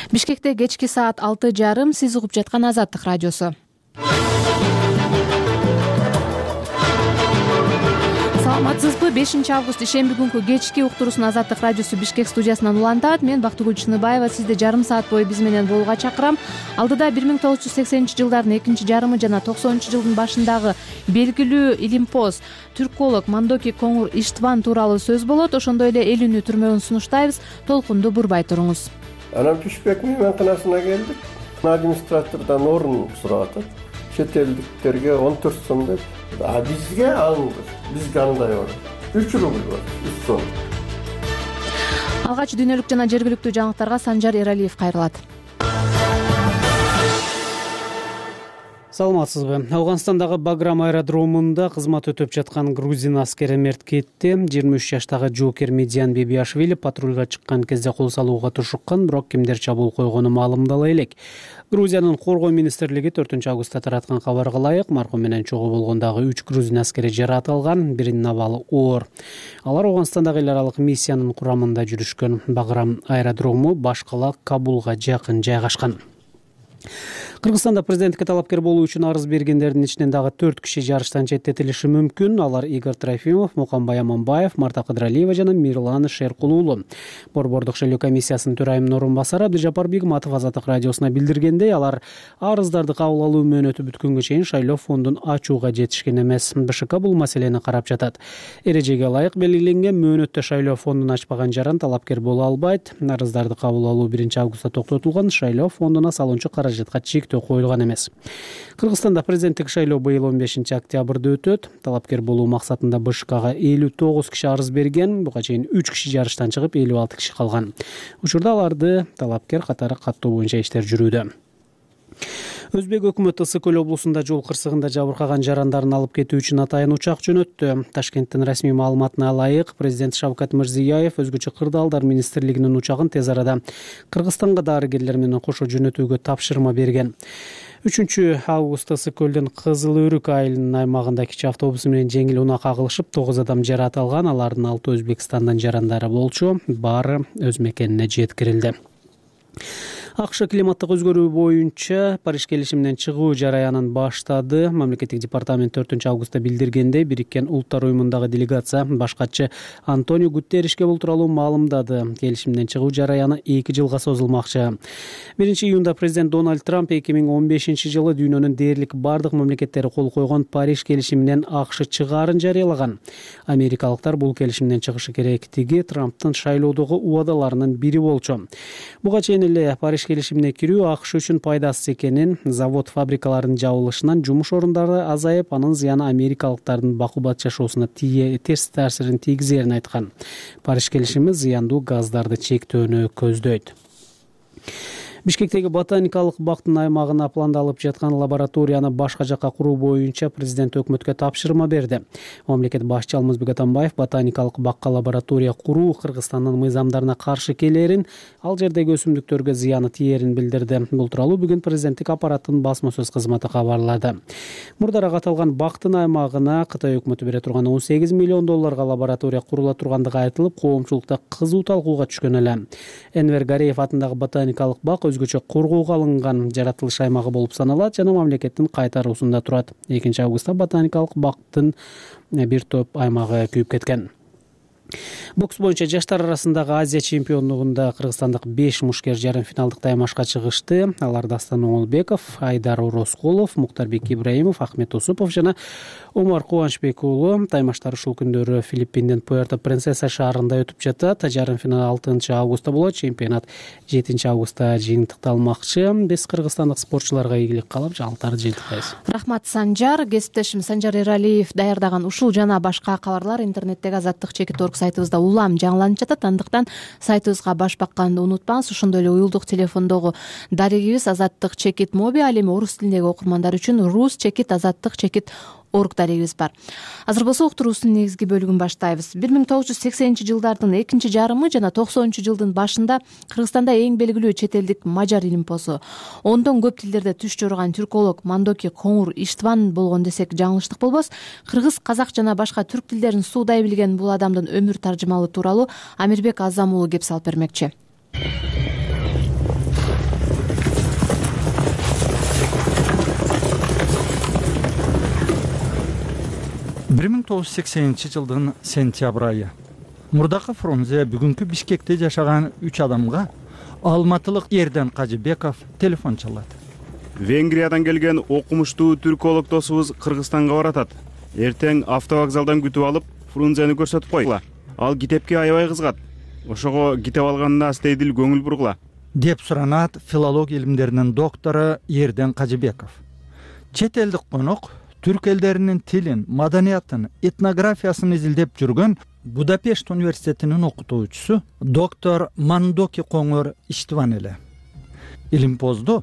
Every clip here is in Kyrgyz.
Бишкекте кечки саат 6:30 сиз угуп жаткан Азаттык радиосу. Саламатсызбы? 5 август ишемби күнкү кечки уктуруусун Азаттык радиосу Бишкек студиясынан улантат. Мен Бактыгүл Чыныбаева сизди жарым саат бою биз менен болууга чакырам. Алдыда 1980-жылдардын экинчи жарымы жана 90-жылдын башындагы белгилүү илимпоз түрколог Мандоки Коңур Иштван тууралуу сөз болот. Ошондой эле эл үнү түрмөгүн сунуштайбыз. Толкунду бурбай туруңуз. Анан Бишкек мейманканасына келдик. Администратордон орун сурап атат. Чет элдиктерге 14 сом деп. Бизге андай бар. 3 рубль бар. 3 сом. Алгач дүйнөлүк жана жергиликтүү жаңылыктарга Санжар Эралиев кайрылат. Саламатсызбы? Ауганстандагы Баграм аэродромунда кызмат өтөп жаткан грузин аскери мерт кетти. 23 жаштагы жоокер Медиан Бебиашвили патрульга чыккан кезде кол салууга тушуккан, бирок кимдер чабуул койгону маалымдала элек. Грузиянын коргоо министрлиги 4 августта тараткан кабарга ылайык маркум менен чогуу болгондагы 3 грузин аскери жаракат алган, биринин абалы оор. Алар Ауганстандагы эл аралык миссиянын курамында жүрүшкөн. Баграм аэродрому баш кала Кабулга жакын жайгашкан. Кыргызстанда президенттикке талапкер болуу үчүн арыз бергендердин ичинен дагы 4 киши жарыштан четтетилиши мүмкүн. Алар Игорь Трофимов, Мукамбай Аманбаев, Марта Кыдралиева жана Мирлан Шеркул уулу. Борбордук шайлоо комиссиясынын төрайымынын орун басары Абдыжапар Бигматов Азаттык радиосуна билдиргендей, алар арыздарды кабыл алуу мөөнөтү бүткөнгө чейин шайлоо фондун ачууга жетишкен эмес. БШК бул маселени карап жатат. Эрежеге ылайык белгиленген мөөнөттө шайлоо фондун ачпаган жаран талапкер боло албайт. Арыздарды кабыл алуу 1 августта токтотулган. Шайлоо фондуна салынчу каражатка чектөө коюлган эмес. Кыргызстанда президенттик шайлоо быйыл 15 октябрда өтөт. Талапкер болуу максатында БШКга 59 киши арыз берген. Буга чейин 3 киши жарыштан чыгып, 56 киши калган. Учурда аларды талапкер катары каттоо боюнча иштер жүрүүдө. Өзбек өкмөтү Ысык-Көл облусунда жол кырсыгында жабыркаган жарандарын алып кетүү үчүн атайын учак жөнөттү. Ташкенттин расмий маалыматына ылайык, президент Шавкат Мирзиёев өзгөчө кырдаалдар министрлигинин учагын тез арада Кыргызстанга дарыгерлер менен кошо жөнөтүүгө тапшырма берген. 3 августта Ысык-Көлдөн Кызыл Өрүк айылынын аймагында кичи автобус менен жеңил унак агылышып 9 адам жаракат алган. Алардын 6 Өзбекстандан жарандары болчу. Баары өз мекенине жеткирилди. АКШ климаттык өзгөрүү боюнча Париж келишиминен чыгуу жараянын баштады. Мамлекеттик департамент 4 августта билдиргендей, Бириккен Улуттар уюмундагы делегация баш катчы Антонио Гутерришке бул тууралуу маалымдады. Келишимден чыгуу жараяны 2 жылга созулмакчы. 1 июнда президент Дональд Трамп 2015 жылы дүйнөнүн дээрлик бардык мамлекеттери кол койгон Париж келишиминен АКШ чыгаарын жарыялаган. Америкалыктар бул келишимден чыгышы керектиги Трамптын шайлоодогу убадаларынын бири болчу. Буга чейин эле Париж келишимине кирүү АКШ үчүн пайдасыз экенин, завод фабрикалардын жабылышынан жумуш орундары азайып, анын зыяны америкалыктардын бакубат жашоосуна терс таасирин тийгизерин айткан. Париж келишими зыяндуу газдарды чектөөнү көздөйт. Бишкектеги ботаникалык бактын аймагына пландалып жаткан лабораторияны башка жакка куруу боюнча президент өкмөткө тапшырма берди. Мамлекет башчысы Алмазбек Атамбаев ботаникалык бакка лаборатория куруу Кыргызстандын мыйзамдарына каршы келерин, ал жердеги өсүмдүктөргө зыяны тиерин билдирди. Бул тууралуу бүгүн президенттик аппараттын басма сөз кызматы кабарлады. Мурдараак аталган бактын аймагына Кытай өкмөтү бере турган 18 миллион долларга лаборатория курула тургандыгы айтылып, коомчулукта кызуу талкууга түшкөн эле. Энвер Гареев атындагы ботаникалык бак өзгөчө коргоого алынган жаратылыш аймагы болуп саналат жана мамлекеттин кайтаруусунда турат. 2 августта ботаникалык бактын бир топ аймагы күйүп кеткен. Бокс боюнча жаштар арасындагы Азия чемпиондугунда кыргызстандык 5 мушкер жарым финалдык таймашка чыгышты. Алар Дастан Оңолбеков, Айдар Ороскулов, Муктарбек Ибраимов, Ахмет Усупов жана Омар Кубанычбек уулу. Таймаштар ушул күндөрү Филиппиндин Пуэрто-Принцеса шаарында өтүп жатат. Жарым финал 6 августта болот. Чемпионат 7 августта жыйынтыкталмакчы. Биз кыргызстандык спортчуларга ийгилик каалап, жаңылыктарды жыйынтыктайбыз. Рахмат Санжар. Кесиптешим Санжар Эралиев даярдаган ушул жана башка кабарлар интернеттеги azattik.org сайтыбызда улам жаңыланып жатат. Андыктан сайтыбызга баш бакканды унутпаңыз. Ошондой эле уюлдук телефондогу дарегибиз Азаттык чекит моби, ал эми орус тилиндеги окурмандар үчүн рус чекит азаттык чекит орг дарегибиз бар. Азыр болсо уктуруубуздун негизги бөлүгүн баштайбыз. 1980-жылдардын экинчи жарымы жана 90-жылдын башында Кыргызстанда эң белгилүү чет элдик мажар илимпозу, ондон көп тилдерде түш жорган түрколог Мандоки Коңур Иштван болгон десек жаңылыштык болбос. Кыргыз, казак жана башка түрк тилдерин суудай билген бул адамдын өмүр таржымалы тууралуу Амирбек Азам уулу кеп салып бермекчи. 1980-жылдын сентябрь айы. Мурдакы Фрунзе бүгүнкү Бишкекте жашаган 3 адамга алматылык Ерден Кажыбеков телефон чалат. Венгриядан келген окумуштуу түрколог досубуз Кыргызстанга баратат. Эртең автовокзалдан күтүп алып, Фрунзени көрсөтүп койгула. Ал китепке аябай кызыгат. Ошого китеп алганына астейдил көңүл бургула. Деп суранат филология илимдеринин доктору Ерден Кажыбеков. Чет элдик конок түрк элдеринин тилин, маданиятын, этнографиясын изилдеп жүргөн Будапешт университетинин окутуучусу доктор Мандоки Коңор Иштван эле. Илимпозду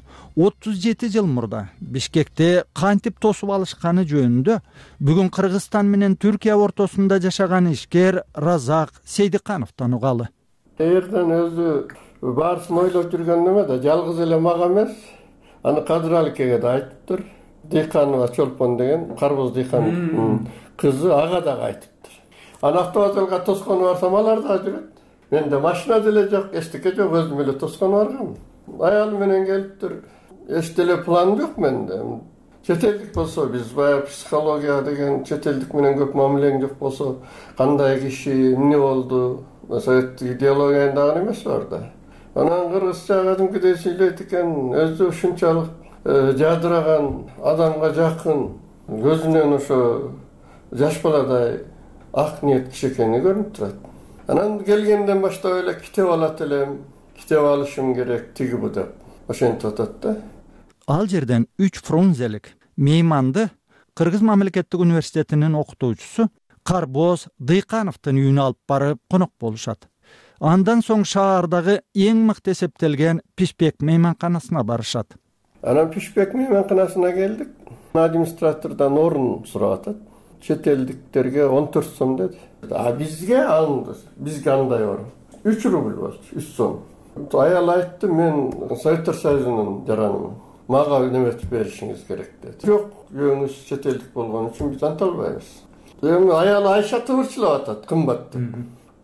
37 жыл мурда Бишкекте кантип тосуп алышканы жөнүндө бүгүн Кыргызстан менен Түркия ортосунда жашаган ишкер Разак Сейдикановдон угалы. Эрден өзү баарысын ойлоп жүргөн неме да, жалгыз эле мага эмес, аны Кадыраликеге да айтыптыр. Дыйканова Чолпон деген карбоз дыйкан кызы ага дагы айтыптыр. Аны автовокзалга тоскону барсам алар да жүрөт. Менде машина деле жок, эчтеке жок, өзүм эле тоскону баргам. Аялым менен келиптир. Эч деле план жок менде. Чет элдик болсо, биз баягы психология деген чет элдик менен көп мамилең жок болсо, кандай киши, эмне болду? Советтик идеология дагы эмес бар да. Анан кыргызча кадимкидей сүйлөйт экен, өзү ушунчалык жадыраган, адамга жакын, көзүнөн ошо жаш баладай ак ниет киши экени көрүнүп турат. Анан келгенден баштап эле китеп алат элем, китеп алышым керек, тиги бу деп ошентип атат да. Ал жерден 3 фрунзелик мейманды Кыргыз мамлекеттик университетинин окутуучусу Карбоз Дыйкановдун үйүнө алып барып конок болушат. Андан соң шаардагы эң мыкты эсептелген Пишпек мейманканасына барышат. Анан Пишпек мейманканасына келдик. Администратордон орун сурап атат. Чет элдиктерге 14 сом деди. Бизге аңды, бизге андай орун. 3 рубль болчу, 3 сом. Аял айтты, мен Советтер Союзунун жаранымын. Мага неметип беришиңиз керек деди. Жок, үйүңүз чет элдик болгон үчүн биз анта албайбыз. Эми аял Айша тыбырчылап атат, кымбат деп.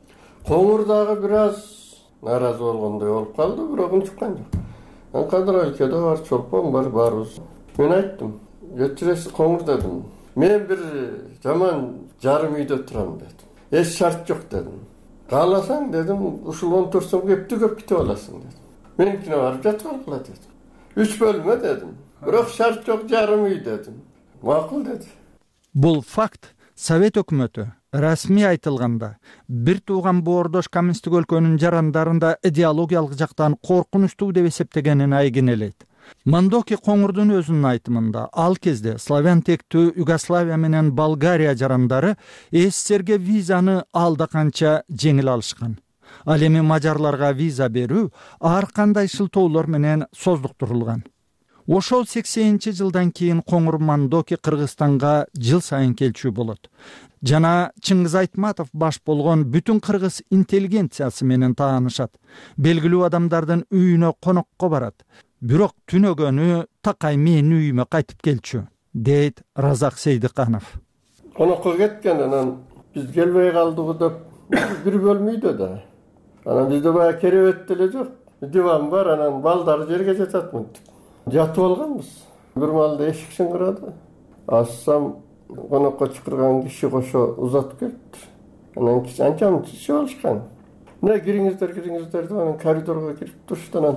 Коңур дагы бир аз наразы болгондой болуп калды, бирок унчуккан жок. Кадыраликеде бар, Чолпон бар, баарыбыз. Мен айттым, кечиресиз Коңур дедим. Мен бир жаман жарым үйдө турам дедим. Эч шарт жок дедим. Кааласаң дедим, ушул 14 сом кепти көп китеп аласың дедим. Меникине барып жатып алгыла дедим. 3 бөлмө дедим. Бирок шарт жок, жарым үй дедим. Макул деди. Бул факт Совет өкмөтү расмий айтылганда бир тууган боордош коммунисттик өлкөнүн жарандарында идеологиялык жактан коркунучтуу деп эсептегенин айгинелейт. Мандоки Коңурдун өзүнүн айтымында ал кезде славян тектүү Югославия менен Болгария жарандары СССРге визаны алда канча жеңил алышкан. Ал эми мажарларга виза берүү ар кандай шылтоолор менен создуктурулган. Ошол 80-жылдан кийин Коңур Мандоки Кыргызстанга жыл сайын келчү болот. Жана Чыңгыз Айтматов баш болгон бүтүн кыргыз интеллигенциясы менен таанышат. Белгилүү адамдардын үйүнө конокко барат. Бирок түнөгөнү такай менин үйүмө кайтып келчү, дейт Разак Сейдиканов. Конокко кеткен, анан биз келбей калдыгы деп бир бөлмө үйдө да. Анан бизде баягы керебет деле жок. Диван бар, анан балдар жерге жатат мынтип. Жатып алганбыз. Бир маалда эшик шыңгырады. Ассам конокко чакырган киши кошо узатып келиптир. Анан анча чишип алышкан. Мына кириңиздер деп анан коридорго кирип турушtu. Анан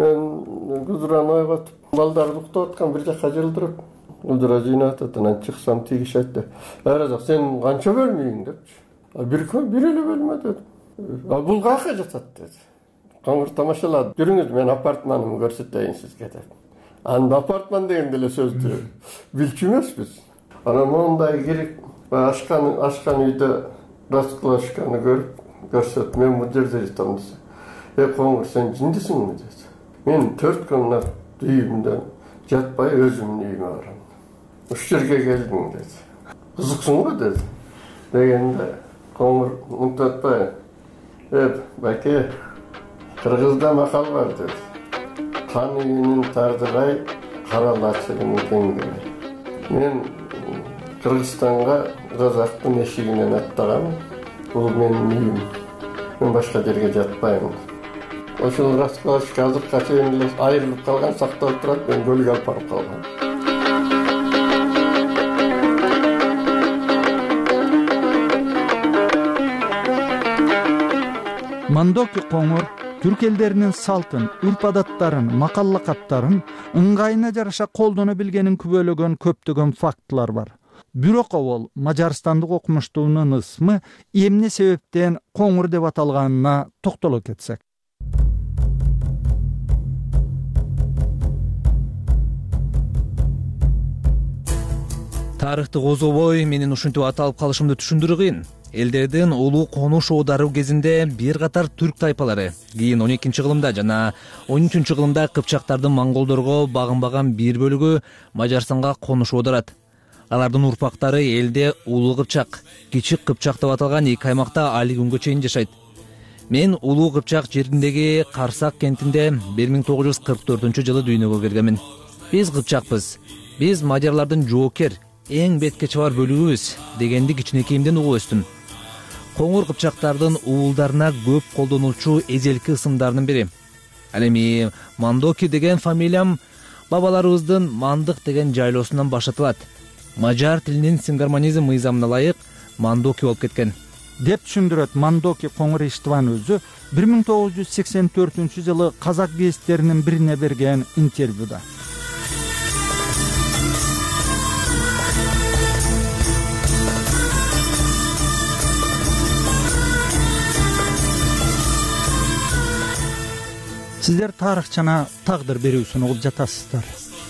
мен кузуран ойготуп, балдарды уктап аткан бир жакка жылдырып, кузура жыйнап атат. Анан чыксам тиги киши айтты. Разак, сен канча бөлмөйүң депчи. Бир эле бөлмө дедим. Бул каяка жатат деди. Коңур тамашалады. Жүрүңүз, мен апартманымды көрсөтөйүн сизге деп. Анда апартман деген деле сөздү билчү эмеспиз. Анан мондай кирип, ашкан үйдө раскылашканы көрсөтүп, мен бул жерде жатам десе. Коңур, сен жиндисиңби деди. Мен 4 комнат үйүмдө жатпай өзүмдүн үйүмө барам. Ушул жерге келдиң деди. Кызыксыңбы деди. Дегенде Коңур унутпай, баке, Кыргызда макал бар деди. Хан үйүнүн тардырай, каралачыгын кеңдири. Мен Кыргызстанга Разактын эшигинен аттагам. Бул менин үйүм. Мен башка жерге жатпайм. Ошол раскладка азыркыга чейин эле айрылып калган, сакталып турат, мен көлгө алып барып калгам. Мандоки коңур түрк элдеринин салтын, үрп адаттарын, макал лакаптарын ыңгайына жараша колдоно билгенин күбөлөгөн көптөгөн фактылар бар. Бирок ол мажарстандык окумуштуунун ысмы эмне себептен коңур деп аталганына токтоло кетсек. Тарыхтык озобой менин ушинтип аталып калышымды түшүндүрүү кыйын. Элдердин улуу конуш оодаруу кезинде бир катар түрк тайпалары, кийин 12-кылымда жана 13-кылымда кыпчактардын монголдорго багынбаган бир бөлүгү Мажарстанга конуш оодарат. Алардын урпактары элде улуу кыпчак, кичи кыпчак деп аталган эки аймакта али күнгө чейин жашайт. Мен улуу кыпчак жериндеги Карсак кентинде 1944-жылы дүйнөгө келгенмин. Биз кыпчакпыз. Биз мажарлардын жоокер, эң бетке чабар бөлүгүбүз дегенди кичинекейимден угуп өстүм. Коңур кыпчактардын уулдарына көп колдонулчу эзелки ысымдарынын бири. Ал эми Мандоки деген фамилиям бабаларыбыздын Мандык деген жайлоосунан башталат. Мажар тилинин сингармонизм мыйзамына ылайык Мандоки болуп кеткен деп түшүндүрөт Мандоки коңур Иштван өзү 1984-жылы казак гезиттеринин бирине берген интервьюда. Сиздер тарых жана тагдыр берүүсүн угуп жатасыздар.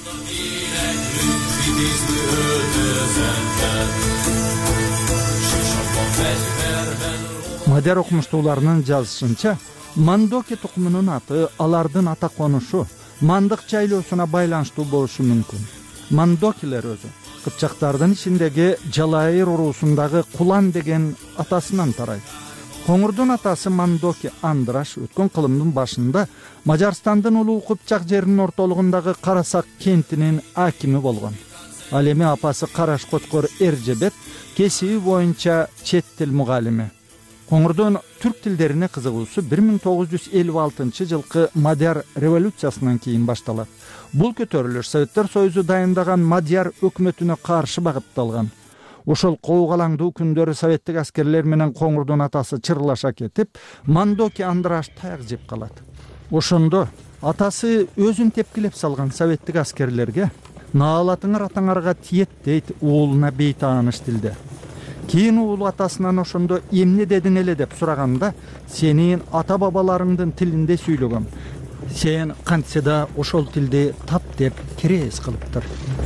Мадияр окумуштууларынын жазышынча, Мандоки тукумунун аты алардын ата конушу Мандык жайлоосуна байланыштуу болушу мүмкүн. Мандокилер өзү кыпчактардын ичиндеги Жалайыр уруусундагы Кулан деген атасынан тарайт. Коңурдун атасы Мандоки Андраш өткөн кылымдын башында Мажарстандын улуу кыпчак жеринин ортолугундагы Карасак кентинин акими болгон. Ал эми апасы Караш Коткор Эржебет кесиби боюнча чет тил мугалими. Коңурдун түрк тилдерине кызыгуусу 1956-жылкы Мадияр революциясынан кийин башталат. Бул көтөрүлүш Советтер Союзу дайындаган Мадияр өкмөтүнө каршы багытталган. Ошол коогалаңдуу күндөрү советтик аскерлер менен коңурдун атасы чырлаша кетип, Мандоки Андраш таяк жеп калат. Ошондо атасы өзүн тепкилеп салган советтик аскерлерге наалатыңар атаңарга тиет дейт уулуна бейтааныш тилде. Кийин уулу атасынан ошондо эмне дедиң эле деп сураганда, сенин ата бабаларыңдын тилинде сүйлөгөм. Сен кантсе да ошол тилди тап деп керес кылыптыр.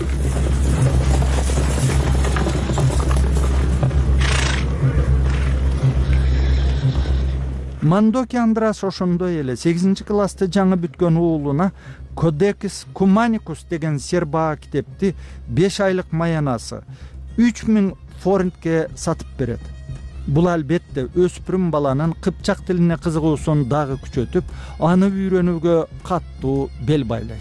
Мандоки Андраш ошондой эле 8-классты жаңы бүткөн уулуна Кодекс Куманикус деген сербаа китепти 5 айлык маянасы 3000 форинтке сатып берет. Бул албетте өспүрүм баланын кыпчак тилине кызыгуусун дагы күчөтүп, аны үйрөнүүгө каттуу бел байлайт.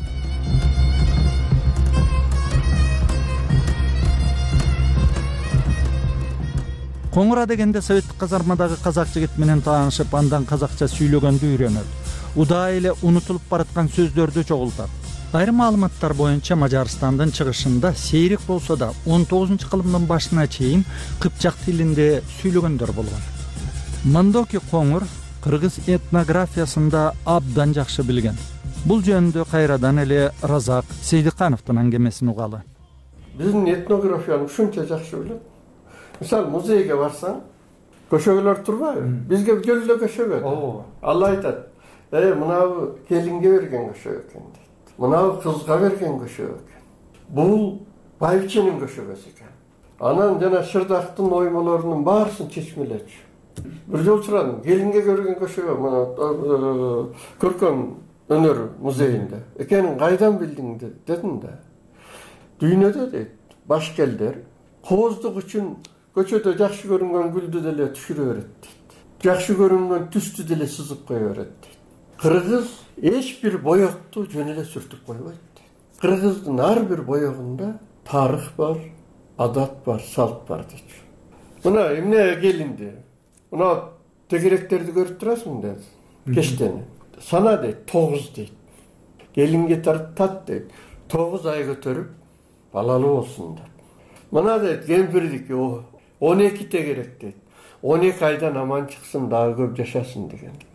Коңура дегенде советтик казармадагы казак жигит менен таанышып, андан казакча сүйлөгөндү үйрөнөт. Удай эле унутулуп бараткан сөздөрдү чогултат. Айрым маалыматтар боюнча Мажарстандын чыгышында сейрек болсо да 19-кылымдын башына чейин кыпчак тилинде сүйлөгөндөр болгон. Мандоки коңур кыргыз этнографиясында абдан жакшы билген. Бул жөнүндө кайрадан эле Разак Сейдикановдун аңгемесин угалы. Биздин этнографияны ушунча жакшы билет. Мисалы музейге барсаң, көшөгөлөр турбайбы? Бизге жөлдө көшөгө. Ал айтат: мынабы келинге берген көшөгө экен дейт. Мынабы кызга берген көшөгө экен. Бул байбиченин көшөгөсү экен. Анан жана Шырдактын оймолорунун баарысын чечмелечү. Бир жолу сурадым, келинге берген көшөгө мына көркөм өнөр музейинде экенин кайдан билдиң дедим да. Дүйнөдө дейт, башкелдер кооздук үчүн көчөдө жакшы көрүнгөн гүлдү деле түшүрө берет дейт. Жакшы көрүнгөн түстү деле сызып кое берет дейт. Кыргыз эч бир боекту жөн эле сүртүп койбойт дейт. Кыргыздын ар бир боегунда тарых бар, адат бар, салт бар дейт. Мына эмне келинди? Мына тегеректерди көрүп турасың дейт. Кештени. Сана дейт, 9 дейт. Келинге тартат дейт. 9 ай көтөрүп балалуу болсун дейт. Мына дейт, кемпирдики 12 тегерек дейт. 12 айдан аман чыксын, дагы көп жашасын деген.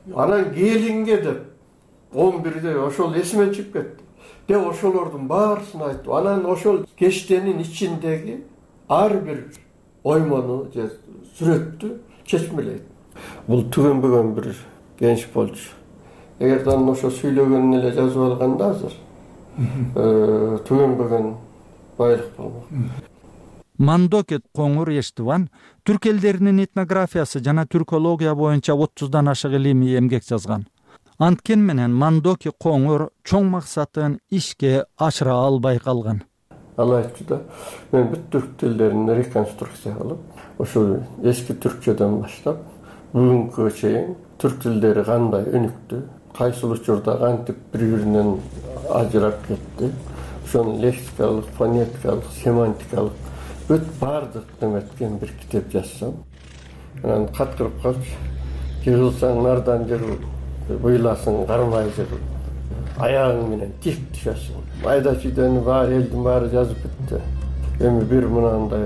Анан келинге деп 11'de ошол esime çıkıp ketти. De ошолордун баарысын айттым. Анан ошол кештенин ичиндеги ар бир оймону же сүрөттү чечмелейт. Бул түгөнбөгөн бир genç болчу. Эгерден ошо сүйлөгөнүн эле жазып алганда азыр түгөнбөгөн байлык болмок. Мандокет Коңур Эштиван түрк элдеринин этнографиясы жана түркология боюнча 30дан ашык илимий эмгек жазган. Анткен менен Мандоки Коңур чоң максатын ишке ашыра албай калган. Ал айтты да, мен бүт түрк тилдерин реконструкция кылып, ошол эски түркчөдөн баштап, бүгүнкүгө чейин түрк тилдери кандай өнүктү, кайсыл учурда кантип бири-биринен ажырап кетти, ошонун лексикалык, фонетикалык, семантикалык бүт бардык неметкен бир китеп жазсам. Анан каткырып калчу. Жыгылсаң нардан жыгыл, буйласың кармай жыгыл. Аягың менен тик түшөсүң. Майда чүйдөөнү бар элдин баары жазып бүттү. Эми бир мынандай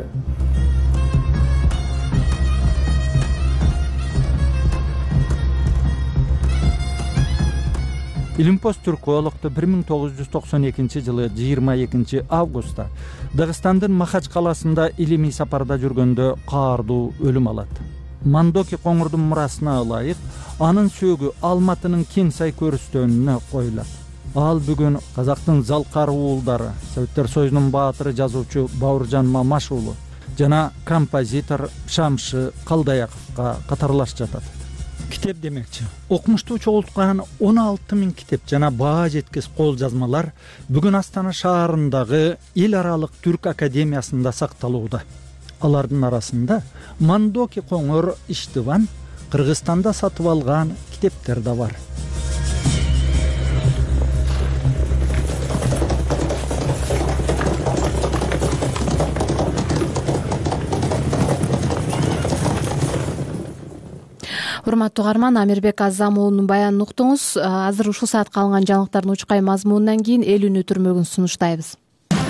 Илимпоз түркологду 1992 жылы 22 августта Дагыстандын Махач каласында илимий сапарда жүргөндө каардуу өлүм алат. Мандоки Коңурдун мурасына ылайык анын сөөгү Алматынын Кеңсай көрүстөнүнө коюлат. Ал бүгүн Казактын залкар уулдары, Советтер Союзунун баатыры жазуучу Бауыржан Мамаш уулу жана композитор Шамшы Калдаяковго катарлаш жатат. Китеп демекчи. Окумуштуу чогулткан 16.000 китеп жана баа жеткис кол жазмалар бүгүн Астана шаарындагы Эл аралык түрк академиясында сакталууда. Алардын арасында Мандоки Коңур Эштиван Кыргызстанда сатып алган китептер да бар. Урматтуу угарман, Амирбек Азам уулунун баянын уктуңуз. Азыр ушул саатка алынган жаңылыктардын учкай мазмунунан кийин эл үнү түрмөгүн сунуштайбыз.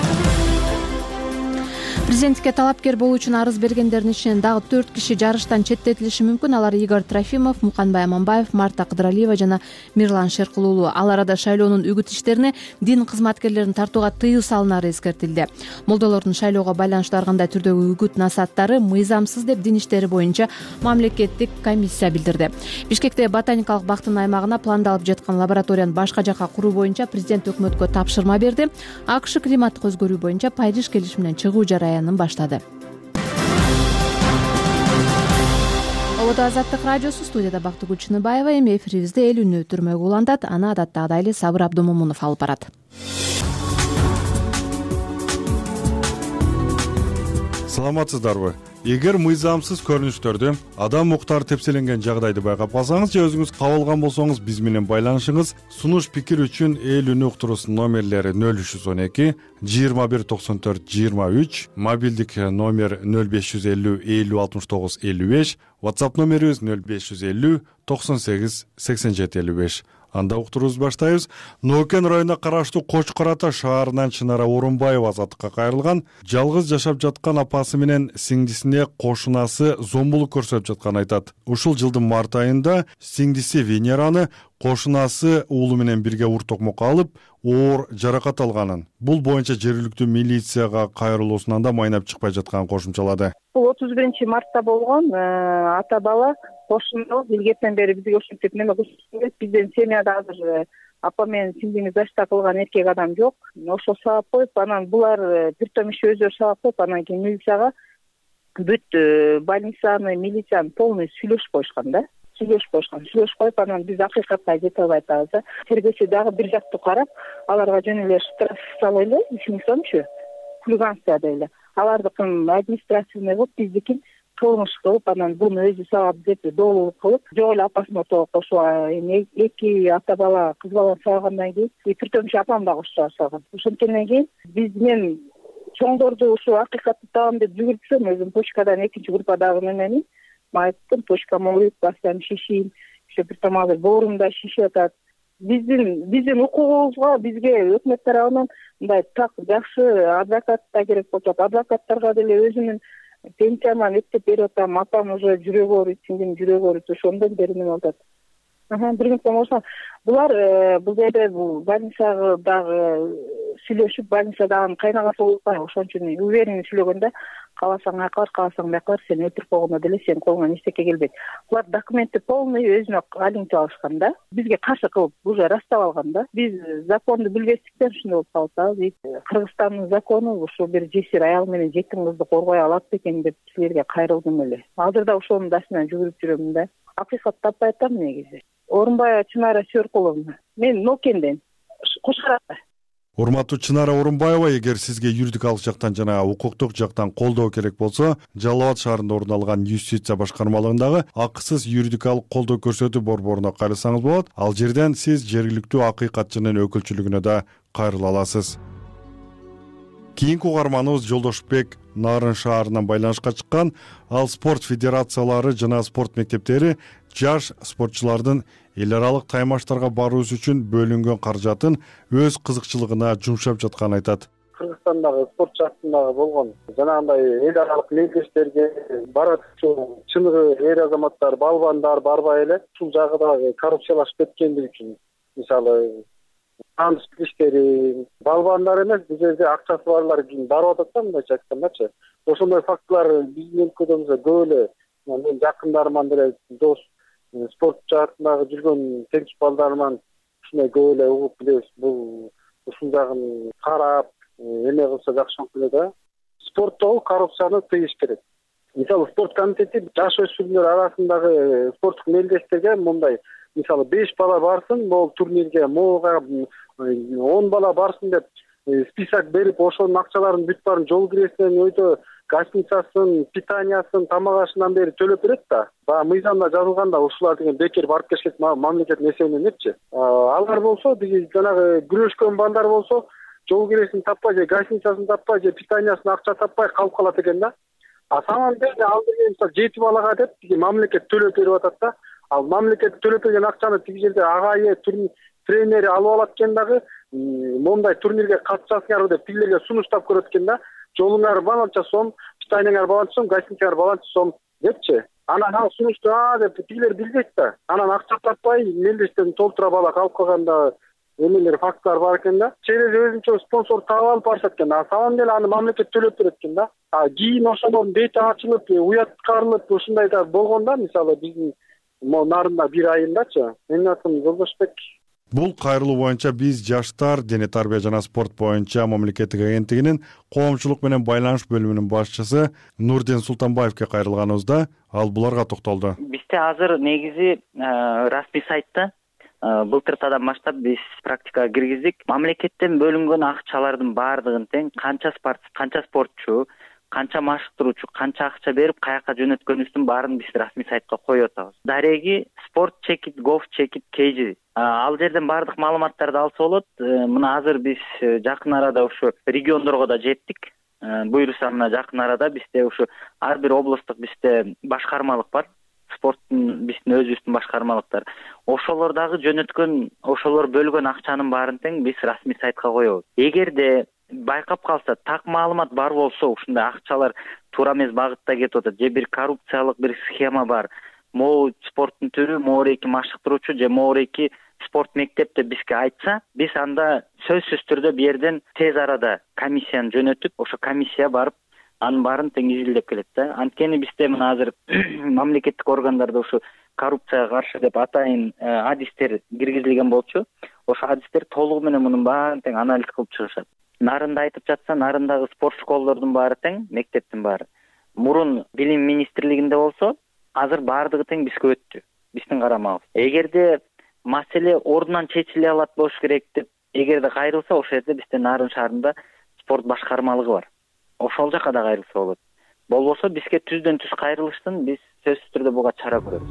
Президенттикке талапкер болуу үчүн арыз бергендердин ичинен дагы 4 киши жарыштан четтетилиши мүмкүн. Алар Игорь Трофимов, Муканбай Аманбаев, Марта Кыдыралиева жана Мирлан Шеркул уулу. Ал арада шайлоонун үгүт иштерине дин кызматкерлерин тартууга тыюу салынары эскертилди. Молдолордун шайлоого байланыштуу ар кандай түрдөгү үгүт насааттары мыйзамсыз деп дин иштери боюнча мамлекеттик комиссия билдирди. Бишкекте ботаникалык бактын аймагына пландалып жаткан лабораторияны башка жакка куруу боюнча президент өкмөткө тапшырма берди. АКШ климаттык өзгөрүү боюнча Париж келишиминен чыгуу жараянын баштады. Ободо Азаттык радиосу, студияда Бактыгүл Чыныбаева. Эми эфирибизде эл үнү түрмөгү улантат. Аны адаттагыдай эле Сабыр Абдумомунов алып барат. Саламатсыздарбы? Эгер мыйзамсыз көрүнүштөрдү, адам укуктары тепселенген жагдайды байкап калсаңыз же өзүңүз кабылган болсоңуз биз менен байланышыңыз. Сунуш пикир үчүн эл үнү уктуруусунун номерлери 0312 21 94 23, мобилдик номер 0550 50 69 55, WhatsApp номерибиз 0550 98 87 55. Анда уктуруубузду баштайбыз. Нокен районуна караштуу Кочкор Ата шаарынан Чынара Орунбаева азаттыкка кайрылган. Жалгыз жашап жаткан апасы менен сиңдисине кошунасы зомбулук көрсөтүп жатканын айтат. Ушул жылдын март айында сиңдиси Венераны кошунасы уулу менен бирге ур токмокко алып, оор жаракат алганын. Бул боюнча жергиликтүү милицияга кайрылуусунан да майнап чыкпай жатканын кошумчалады. Бул 31 мартта болгон. Ата бала кошуну илгертен бери бизге ушинтип неме көрсөткөн. Биздин семьяда азыр апа менен сиңдиңиз зашта кылган эркек адам жок. Ошол сабап коюп, анан булар бир том иши өздөрү сабап коюп, анан кийин милицияга бүт больницаны, милицияны полный сүйлөшүп коюшкан да. Сүйлөшүп коюп, анан биз акыйкатка жете албай атабыз. Тергөөчү дагы бир жактуу карап, аларга жөн эле штраф салайлы, 3000 сомчу. Хулиганство дейли. Алардыкын административный болуп, биздикин кылмыш кылып, анан буну өзү сабап деп доолуулук кылып, жок эле апасын отого кошуп, эки ата бала, кыз баланы сабагандан кийин түртөмчү апам да кошуп салган. Ошонтенден кийин биз мен чоңдорду ушу акыйкатты табам деп жүгүрүпсөм, өзүм почкадан экинчи группадагы немени айттым, почкам ооруйт, басам шишийм, ошо бир том азыр боорумда шишип атат. Биздин укугубузга бизге өкмөт тарабынан мындай так жакшы адвокат да керек болуп атат. Адвокаттарга деле өзүмүн пенсияман эптеп берип атам. Апам уже жүрөгү ооруйт, сиңдим жүрөгү ооруйт, ошондон бери неме болуп атат. бир мүнөт болсо булар бул жерде бул больницадагы сүйлөшүп, больницадагы кайнагасы болуп атпайбы, ошон үчүн уверенный сүйлөгөндө кааласаң аяка бар, кааласаң бияка бар, сени өлтүрүп койгондо деле сенин колуңан эчтеке келбейт. Булар документти полный өзүнө алынтип алышкан да, бизге каршы кылып уже растап алган да. Биз законду билбестиктен ушундай болуп калып атабыз. Кыргызстандын закону ушул бир жесир аял менен жетим кызды коргой алат бекен деп силерге кайрылдым эле. Азыр да ошонун даштынан жүгүрүп жүрөм да. Акыйкат таппай атам негизи. Орунбаева Чынара Сёркуловна. Мен Нокенден, Кошкаракта. Урматтуу Чынара Орунбаева, эгер сизге юридикалык жактан жана укуктук жактан колдоо керек болсо, Жалал Абад шаарында орун алган юстиция башкармалыгындагы акысыз юридикалык колдоо көрсөтүү борборуна кайрылсаңыз болот. Ал жерден сиз жергиликтүү акыйкатчынын өкүлчүлүгүнө да кайрыла аласыз. Кийинки угарманыбыз Жолдошбек Нарын шаарынан байланышка чыккан. Ал спорт федерациялары жана спорт мектептери жаш спортчулардын эл аралык таймаштарга баруусу үчүн бөлүнгөн каражатын өз кызыкчылыгына жумшап жатканын айтат. Кыргызстандагы спорт жаатындагы болгон жанагындай эл аралык мелдештерге барат чыныгы эр азаматтар, балбандар барбай эле ушул жагы дагы коррупциялашып кеткендиги үчүн, мисалы таанышып иштери балбандар эмес, бул жерде акчасы барлар барып атат да, мындайча айткандачы. Ошондой фактылар биздин өлкөдө көп эле. Мен жакындарыман деле дос спорт жаатындагы жүргөн тенч балдарыман ушундай көп эле угуп билебиз. Бул ушул жагын карап, эме кылса жакшы болот эле да. Спорттогу коррупцияны тыйыш керек. Мисалы спорт комитети жаш өспүрүмдөр арасындагы спорттук мелдештерге мындай, мисалы 5 бала барсын, могул турнирге, могуга 10 бала барсын деп список берип, ошонун акчаларын бүт баарын жол киресинен өйдө гостиницасын, питаниясын, тамак ашынан бери төлөп берет да. Баягы мыйзамда жазылганда ушулар деген бекер барып келишет мамлекеттин эсебинен депчи. Алар болсо, биз жанагы күрөшкөн балдар болсо, жол киресин таппай же гостиницасын таппай же питаниясын акча таппай калып калат экен да. Саман деле ал деген мисалы 7 балага деп мамлекет төлөп берип атат да. Ал мамлекет төлөп берген акчаны тиги жерде агайы тренери алып алат экен дагы, мондай турнирге катышасыңарбы деп тигилерге сунуштап көрөт экен да. Жолуңар баланча сом, питанияңар баланча сом, гостиницаңар баланча сом депчи. Анан ал сунушту деп тигилер билбейт да. Анан акча таппай мелдештерин толтура бала калып калганда эмелер фактлар бар экен да. Через өзүнчө спонсор таап алып барышат экен. Саман деле аны мамлекет төлөп берет экен да. Кийин ошонун бети ачылып, уяткарылып ушундай да болгон да, мисалы биздин Нарында бир айындачы. Менин атым Жолдошбек. Бул кайрылуу боюнча биз жаштар дене тарбия жана спорт боюнча мамлекеттик агенттигинин коомчулук менен байланыш бөлүмүнүн башчысы Нурден Султанбаевге кайрылганыбызда ал буларга токтолду. Бизде азыр негизи расмий сайтта былтыртадан баштап биз практикага киргиздик. Мамлекеттен бөлүнгөн акчалардын баардыгын тең канча спортчу, канча машыктыруучу, канча акча берип каяка жөнөткөнүбүздүн баарын биз расмий сайтка коюп атабыз. Дареги sport.gov.kg ал жерден баардык маалыматтарды алса болот. Мына азыр биз жакын арада ушу региондорго да жеттик. Буюрса мына жакын арада бизде ушу ар бир областтык бизде башкармалык бар. Спорттун биздин өзүбүздүн башкармалыктар. Ошолор дагы жөнөткөн, ошолор бөлгөн акчанын баарын тең биз расмий сайтка коебуз. Эгерде байкап калса, так маалымат бар болсо, ушундай акчалар туура эмес багытта кетип атат, же бир коррупциялык бир схема бар, могу спорттун түрү, могу машыктыруучу же могу спорт мектеп деп бизге айтса, биз анда сөзсүз түрдө бу жерден тез арада комиссияны жөнөтүп, ошо комиссия барып анын баарын тең изилдеп келет да. Анткени бизде мына азыр мамлекеттик органдарда ушу коррупцияга каршы деп атайын адистер киргизилген болчу. Ошо адистер толугу менен мунун баарын тең анализ кылып чыгышат. Нарында айтып жатса, Нарындагы спорт школдордун баары тең, мектептин баары. Мурун билим министрлигинде болсо, азыр баардыгы тең бизге өттү. Биздин карамабыз. Эгерде маселе ордунан чечиле алат болуш керек деп, эгерде кайрылса, ошол жерде бизде Нарын шаарында спорт башкармалыгы бар. Ошол жака да кайрылса болот. Болбосо бизге түздөн түз кайрылыштын биз сөзсүз түрдө буга чара көрөбүз.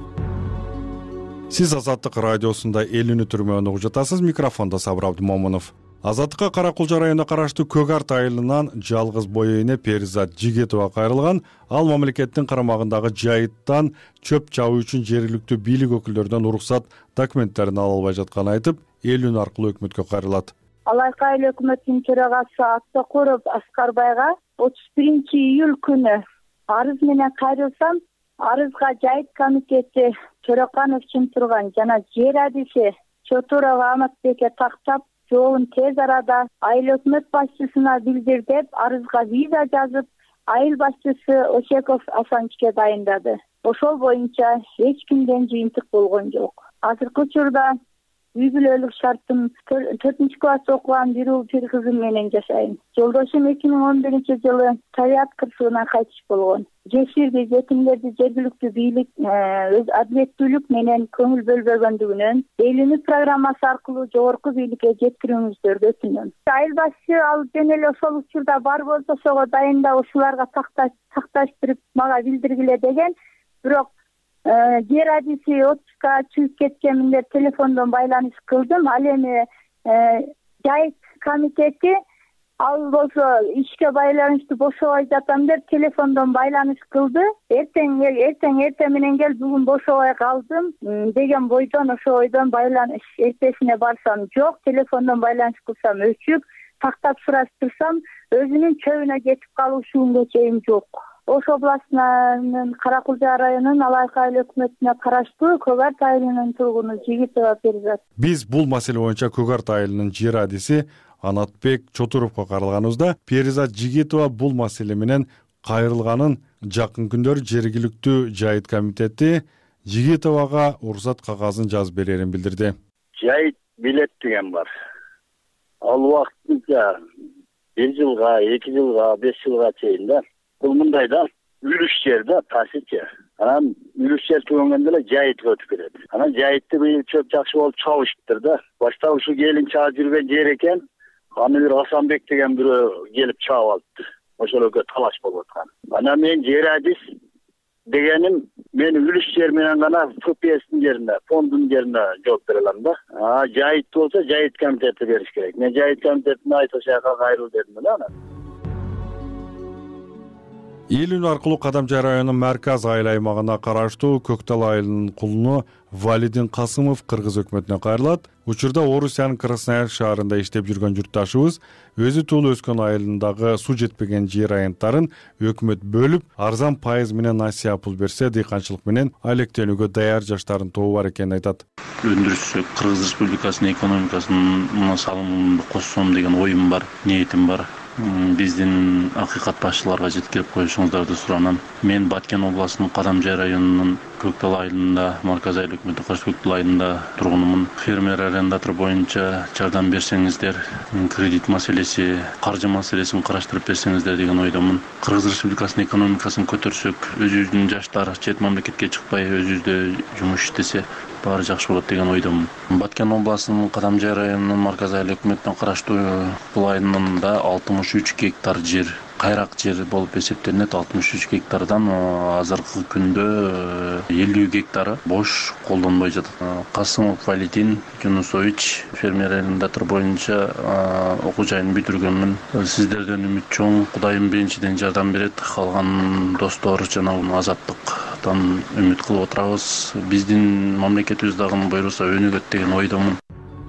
Сиз Азаттык радиосунда эл үнү түрмөгүн угуп жатасыз. Микрофондо Сабыр Абдымомунов. Азаттыкка Кара Кулча районуна караштуу Көк Арт айылынан жалгыз бой эне Перизат Жигетова кайрылган. Ал мамлекеттин карамагындагы жайыттан чөп чабуу үчүн жергиликтүү бийлик өкүлдөрүнөн уруксат документтерин ала албай жатканын айтып, эл үн аркылуу өкмөткө кайрылат. Алайкы айыл өкмөтүнүн төрагасы Аттакуров Аскарбайга 31 июль күнү арыз менен кайрылсам, арызга жайыт комитети Төрөканов Чынтурган жана жер адиси Чотуров Аматбекке тактап, жообун тез арада айыл өкмөт башчысына билдир деп арызга виза жазып, айыл башчысы Ошеков Асанчке дайындады. Ошол боюнча эч кимден жыйынтык болгон жок. Азыркы учурда үй бүлөлүк шартым 4-класс окуган бир кызым менен жашайм. Жолдошум 2011-жылы табиат кырсыгынан кайтыш болгон. Жесирди, жетимдерди жергиликтүү бийлик өз адилеттүүлүк менен көңүл бөлбөгөндүгүнөн Элүнү программасы аркылуу жогорку бийликке жеткирүүңүздөрдү өтүнөм. Айыл башчы ал жөн эле ошол учурда бар болсо ошого дайындап ушуларга такташтырып мага билдиргиле деген. Бирок жер адиси отпускка чыгып кеткениндер телефондон байланыш кылдым. Ал эми жайыт комитети ал болсо ишке байланыштуу бошобой жатам деп телефондон байланыш кылды. Эртең менен кел, бүгүн бошобой калдым деген бойдон, ошо ойдон байланыш эртесине барсам жок, телефондон байланыш кылсам өчүк, тактап сураштырсам өзүнүн чөбүнө кетип калышууга чейин жок. Ош областынын Кара Кулжа районунун Алайык айыл өкмөтүнө караштуу Көк Арт айылынын тургуну Жигитова Перизат. Биз бул маселе боюнча Көк Арт айылынын жер адиси Анатбек Чотуровго каралганыбызда Перизат Жигитова бул маселе менен кайрылганын, жакын күндөр жергиликтүү жайыт комитети Жигитовага уруксат кагазын жазып берерин билдирди. Жайыт билет деген бар. Ал убактынча 1 жылга, 2 жылга, 5 жылга чейин да. Бул мындай да, үлүш жер да, тасычы. Анан үлүш жер түгөнгөндө эле жайытка өтүп кетет. Анан жайытты быйыл чөп жакшы болуп чабышыптыр да. Башта ушу келин чаап жүргөн жер экен. Аны бир Асанбек деген бирөө келип чаап алыптыр. Ошол экөө талаш болуп аткан. Анан мен жер адис дегеним, мен үлүш жер менен гана ФПСтин жеринде, фондун жеринде жооп бере алам да. Жайыт болсо жайыт комитети бериш керек. Мен жайыт комитетине Айта Шайка кайрыл дедим да анан. Элүнү аркылуу Кадамжай районунун Марказ айыл аймагына караштуу Көктал айылынын кулуну Валидин Касымов кыргыз өкмөтүнө кайрылат. Учурда Орусиянын Красноярск шаарында иштеп жүргөн журтташыбыз өзү туулуп өскөн айылындагы суу жетпеген жер аянттарын өкмөт бөлүп, арзан пайыз менен насыя пул берсе, дыйканчылык менен алектенүүгө даяр жаштардын тобу бар экенин айтат. Өндүрүшсөк Кыргыз Республикасынын экономикасына салымымды коссом деген оюм бар, ниетим бар. Биздин акыйкат башчыларга жеткирип коюшуңуздарды суранам. Мен Баткен областынын Кадамжай районунун Көктал айылында, Марказ айыл өкмөтү каршы Көктал айылында тургунумун. Фермер арендатор боюнча жардам берсеңиздер, кредит маселеси, каржы маселесин караштырып берсеңиздер деген ойдомун. Кыргыз Республикасынын экономикасын көтөрсөк, өзүбүздүн жаштар чет мамлекетке чыкпай, өзүбүздө жумуш иштесе баары жакшы болот деген ойдомун. Баткен областынын Кадамжай районунун Марказ айыл өкмөтүнө караштуу бул айылында 63 гектар жер, кайрак жер болуп эсептелинет. 63 гектардан азыркы күндө 50 гектары бош, колдонбой жатат. Касымов Валидин Юнусович, фермер арендатор боюнча окуу жайын бүтүргөнмүн. Сиздерден үмүт чоң, Кудайым биринчиден жардам берет. Калган достор жана азаттыктан үмүт кылып отурабыз. Биздин мамлекетибиз дагы буйруса өнүгөт деген ойдомун.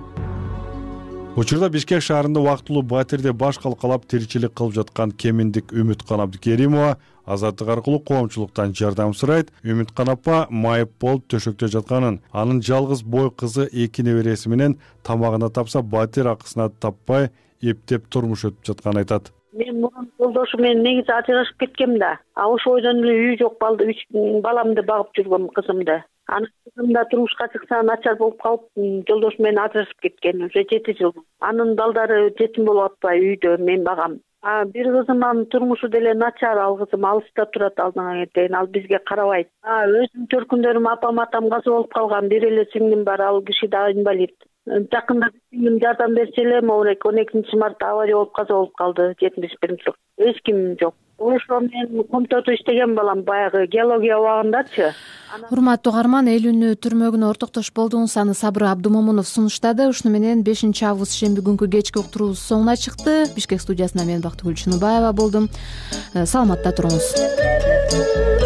Учурда Бишкек шаарында убактылуу батирде баш калкалап тиричилик кылып жаткан Кеминдик Үмүткан Абдыкеримова азаттык аркылуу коомчулуктан жардам сурайт. Үмүткан апа майып болуп төшөктө жатканын, анын жалгыз бой кызы 2 небереси менен тамагына тапса батир акысына таппай эптеп турмуш өтүп жатканын айтат. Мен мурун жолдошум менен негизи ажырашып кеткем да. Ошол ойдон эле үй жок, 3 баламды багып жүргөм, кызымды. Анын кызымда турмушка чыкса начар болуп калып, жолдошум менен ажырашып кеткен, уже 7 жыл. Анын балдары жетим болуп атпай үйдө мен багам. Бир кызымдын турмушу деле начар, ал кызым алыста турат алдыңа эртейин, ал бизге карабайт. Өзүм төркүндөрүм апам атам каза болуп калган, бир эле сиңдим бар, ал киши да инвалид. Жакында сиңдим жардам берсе эле, 12-мартта авария болуп каза болуп калды, 71-жылык. Эч ким жок. Ошо мен комитетте иштеген балам, баягы геология убагындачы. Урматтуу угарман, Элүнү түрмөгүнө ортоктош болдуңуз, аны Сабыр Абдымомунов сунуштады. Ушуну менен 5-август шемби күнкү кечки уктуруубуз соңуна чыкты. Бишкек студиясында мен Бактыгүл Чыныбаева болдум. Саламатта туруңуз.